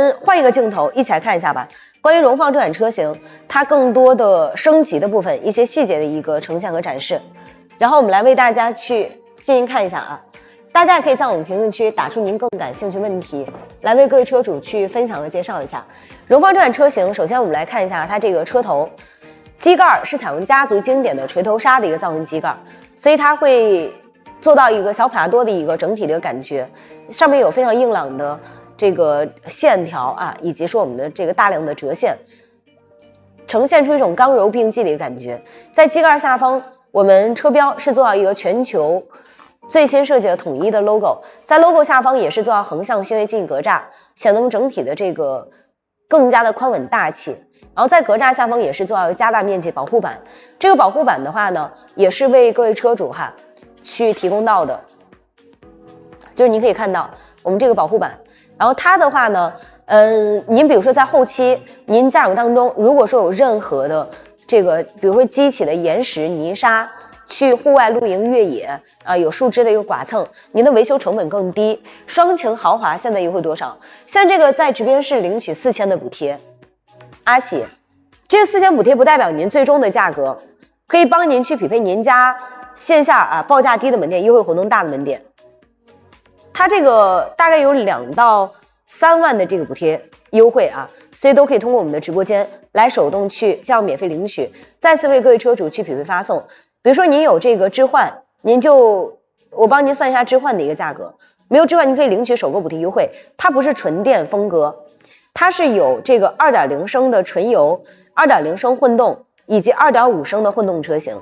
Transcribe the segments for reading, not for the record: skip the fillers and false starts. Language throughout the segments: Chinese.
们换一个镜头一起来看一下吧。关于荣放这款车型，它更多的升级的部分，一些细节的一个呈现和展示，然后我们来为大家去进行看一下啊。大家也可以在我们评论区打出您更感兴趣问题，来为各位车主去分享和介绍一下。荣放这款车型，首先我们来看一下它这个车头，机盖是采用家族经典的锤头纱的一个造型机盖，所以它会做到一个小普拉多的一个整体的感觉，上面有非常硬朗的这个线条啊，以及说我们的这个大量的折线，呈现出一种刚柔并济的一个感觉。在机盖下方，我们车标是做到一个全球最新设计的统一的 logo， 在 logo 下方也是做到横向熏黑进格栅，显得整体的这个更加的宽稳大气。然后在格栅下方也是做到一个加大面积保护板，这个保护板的话呢，也是为各位车主去提供到的，就是你可以看到我们这个保护板。然后它的话呢，您比如说在后期您驾驶当中，如果说有任何的这个，比如说激起的岩石、泥沙，去户外露营越野啊，有树枝的一个剐蹭，您的维修成本更低。双擎豪华现在优惠多少？像这个在直边市领取4000的补贴，阿喜，这个4000补贴不代表您最终的价格，可以帮您去匹配您家线下报价低的门店，优惠活动大的门店。它这个大概有2到3万的这个补贴优惠啊，所以都可以通过我们的直播间来手动去这样免费领取，再次为各位车主去匹配发送。比如说您有这个置换，我帮您算一下置换的一个价格，没有置换您可以领取首购补贴优惠。它不是纯电风格，它是有这个 2.0 升的纯油、2.0 升混动以及 2.5 升的混动车型。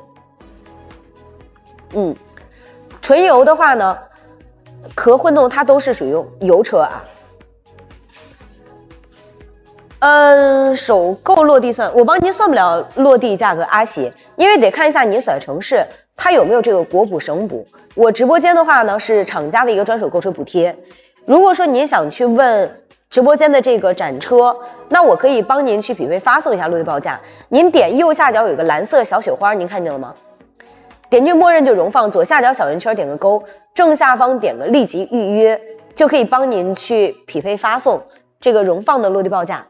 纯油的话呢和混动它都是属于油车啊。首购落地算，我帮您算不了落地价格阿喜，因为得看一下您所在城市它有没有这个国补省补。我直播间的话呢是厂家的一个专属购车补贴。如果说您想去问直播间的这个展车，那我可以帮您去匹配发送一下落地报价。您点右下角有一个蓝色小雪花，您看见了吗？点击默认就荣放，左下角小圆圈点个勾，正下方点个立即预约，就可以帮您去匹配发送这个荣放的落地报价。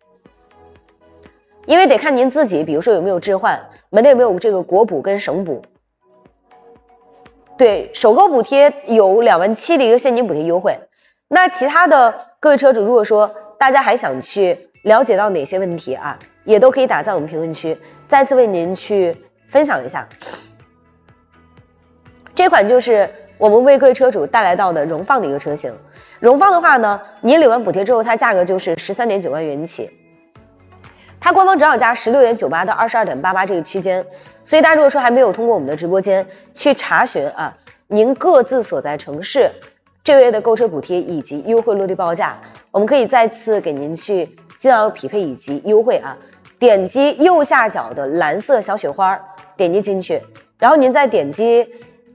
因为得看您自己，比如说有没有置换，门店有没有这个国补跟省补。对，首购补贴有27000的一个现金补贴优惠。那其他的各位车主，如果说大家还想去了解到哪些问题啊，也都可以打在我们评论区，再次为您去分享一下。这款就是我们为各位车主带来到的荣放的一个车型。荣放的话呢，您领完补贴之后，它价格就是13.9万元起。它官方指导价16.98到22.88这个区间，所以大家如果说还没有通过我们的直播间去查询啊，您各自所在城市这个月的购车补贴以及优惠落地报价，我们可以再次给您去进行匹配以及优惠啊。点击右下角的蓝色小雪花，点击进去，然后您再点击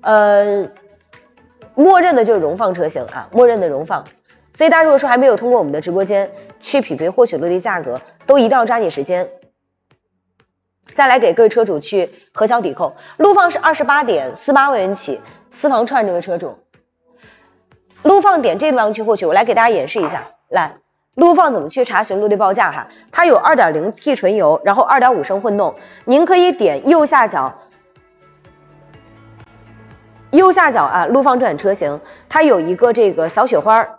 默认的就是荣放车型啊，默认的荣放。所以大家如果说还没有通过我们的直播间去匹配获取落地价格，都一定要抓紧时间，再来给各位车主去核销抵扣。陆放是28.48万元起，私房串这位车主，陆放点这地方去获取，我来给大家演示一下。来，陆放怎么去查询落地报价哈？它有 2.0T 纯油，然后 2.5 升混动，您可以点右下角啊，陆放这款车型，它有一个这个小雪花。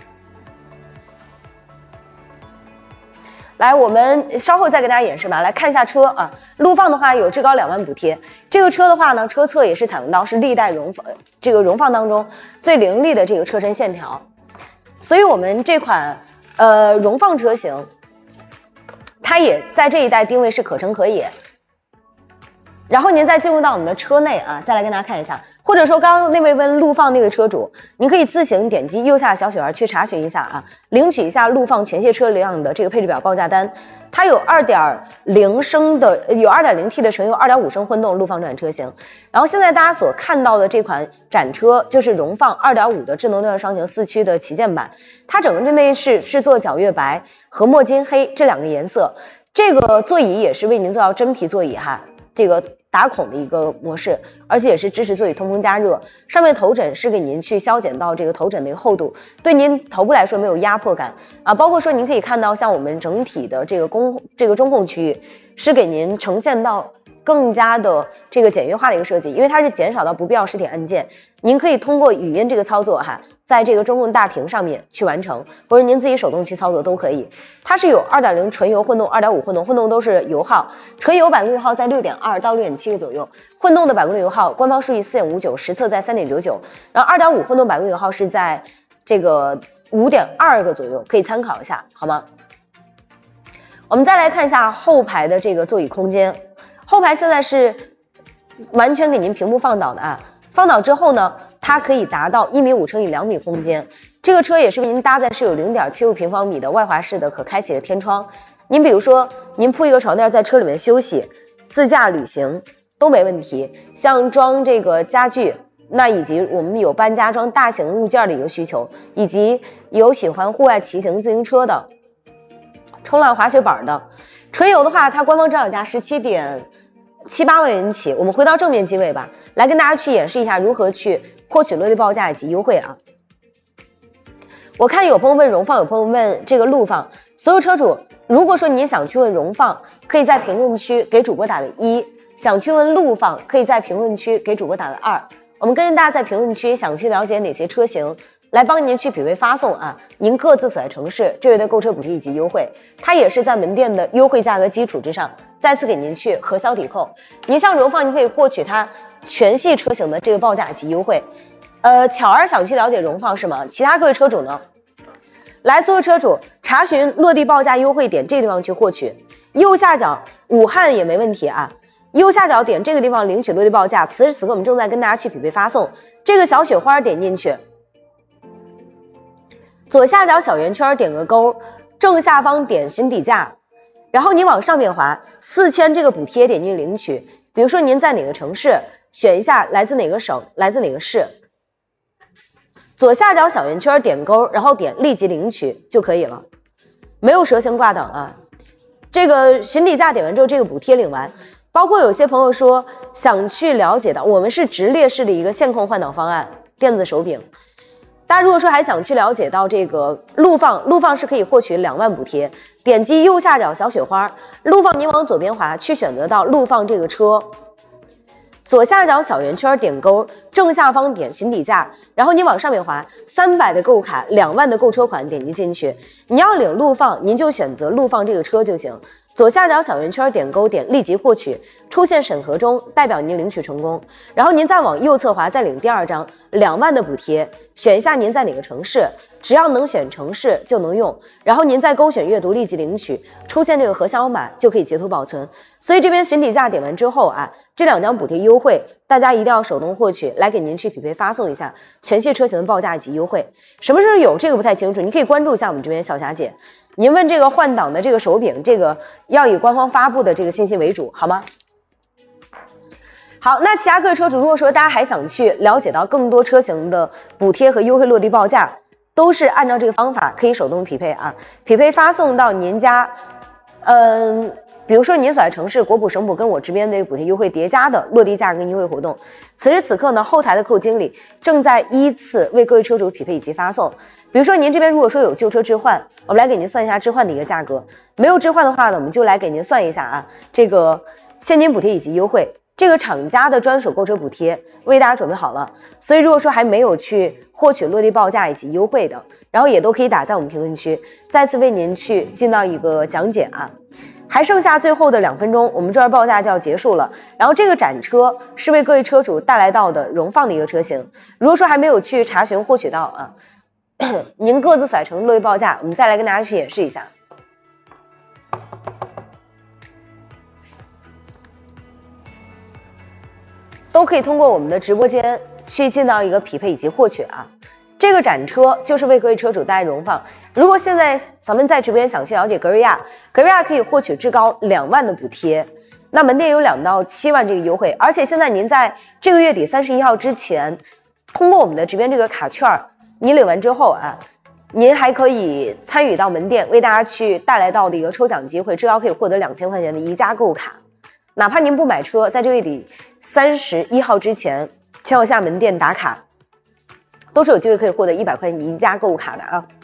来，我们稍后再给大家演示吧。来看一下车啊，陆放的话有至高2万补贴。这个车的话呢，车侧也是采用到是历代荣放当中最凌厉的这个车身线条，所以我们这款荣放车型，它也在这一代定位是可乘可野。然后您再进入到我们的车内啊，再来跟大家看一下，或者说刚刚那位问陆放那位车主，您可以自行点击右下小雪儿去查询一下啊，领取一下陆放全系车辆的这个配置表报价单。它有 2.0 升的，有 2.0T 的纯油，2.5 升混动陆放这款车型。然后现在大家所看到的这款展车就是荣放 2.5 的智能对外双擎4驱的旗舰版，它整个的内饰是做皎月白和墨金黑这2个颜色，这个座椅也是为您做到真皮座椅哈。这个打孔的一个模式，而且也是支持座椅通风加热。上面头枕是给您去消减到这个头枕的一个厚度，对您头部来说没有压迫感啊。包括说您可以看到，像我们整体的这个中控区域是给您呈现到更加的这个简约化的一个设计，因为它是减少到不必要实体按键，您可以通过语音这个操作在这个中控大屏上面去完成，或者您自己手动去操作都可以。它是有 2.0 纯油混动、2.5 混动，混动都是油耗，纯油百公里油耗在 6.2 到 6.7 左右，混动的百公里油耗官方数据 4.59， 实测在 3.99， 然后 2.5 混动百公里油耗是在这个 5.2 个左右，可以参考一下好吗？我们再来看一下后排的这个座椅空间。后排现在是完全给您屏幕放倒的放倒之后呢，它可以达到1.5米乘以2米空间。这个车也是为您搭载是有 0.75 平方米的外滑式的可开启的天窗。您比如说您铺一个床垫在车里面休息、自驾旅行都没问题。像装这个家具，那以及我们有搬家装大型物件的一个需求，以及有喜欢户外骑行自行车的、冲浪滑雪板的。纯油的话，它官方指导价17.78万元起。我们回到正面机位吧，来跟大家去演示一下如何去获取落地报价以及优惠我看有朋友问荣放，有朋友问这个陆放。所有车主，如果说你想去问荣放，可以在评论区给主播打个1；想去问陆放，可以在评论区给主播打个2。我们跟着大家在评论区详细了解哪些车型，来帮您去匹配发送您各自所在城市这月的购车补贴以及优惠，它也是在门店的优惠价格基础之上，再次给您去核销抵扣。您像荣放，你可以获取它全系车型的这个报价以及优惠。巧儿想去了解荣放是吗？其他各位车主呢？来，所有车主查询落地报价优惠点这个地方去获取，右下角武汉也没问题右下角点这个地方领取落地报价。此时此刻我们正在跟大家去匹配发送，这个小雪花点进去，左下角小圆圈点个勾，正下方点询底价，然后你往上面滑，4000这个补贴点进领取。比如说您在哪个城市，选一下来自哪个省，来自哪个市，左下角小圆圈点勾，然后点立即领取就可以了，没有蛇形挂档这个询底价点完之后，这个补贴领完。包括有些朋友说想去了解的，我们是直列式的一个线控换挡方案，电子手柄。大家如果说还想去了解到这个陆放是可以获取2万补贴，点击右下角小雪花，陆放您往左边滑，去选择到陆放这个车，左下角小圆圈点勾，正下方点询底价，然后你往上面滑，300的购卡，2万的购车款点击进去。你要领陆放，您就选择陆放这个车就行。左下角小圆圈点勾，点立即获取，出现审核中，代表您领取成功。然后您再往右侧滑，再领第2张2万的补贴，选一下您在哪个城市，只要能选城市就能用。然后您再勾选阅读立即领取，出现这个核销码就可以截图保存。所以这边询底价点完之后这2张补贴优惠大家一定要手动获取，来给您去匹配发送一下全系车型的报价以及优惠。什么时候有这个不太清楚，你可以关注一下我们这边小霞姐。您问这个换挡的这个手柄，这个要以官方发布的这个信息为主，好吗？好，那其他各位车主，如果说大家还想去了解到更多车型的补贴和优惠落地报价，都是按照这个方法可以手动匹配匹配发送到您家，比如说您所在城市国补省补跟我这边的补贴优惠叠加的落地价跟优惠活动。此时此刻呢，后台的客户经理正在依次为各位车主匹配以及发送。比如说您这边如果说有旧车置换，我们来给您算一下置换的一个价格，没有置换的话呢，我们就来给您算一下这个现金补贴以及优惠。这个厂家的专属购车补贴为大家准备好了，所以如果说还没有去获取落地报价以及优惠的，然后也都可以打在我们评论区，再次为您去进到一个讲解还剩下最后的2分钟，我们这儿报价就要结束了。然后这个展车是为各位车主带来到的荣放的一个车型，如果说还没有去查询获取到您各自所在城市落地报价，我们再来跟大家去演示一下。都可以通过我们的直播间去进到一个匹配以及获取这个展车就是为各位车主带来荣放。如果现在咱们在直播间想去了解格瑞亚可以获取至高2万的补贴，那门店有2到7万这个优惠，而且现在您在这个月底31号之前，通过我们的这边这个卡券，你领完之后您还可以参与到门店为大家去带来到的一个抽奖机会，至少可以获得2000块钱的宜家购卡。 哪怕您不买车，在这个月底31号之前前往下门店打卡，都是有机会可以获得100块钱宜家购物卡的啊。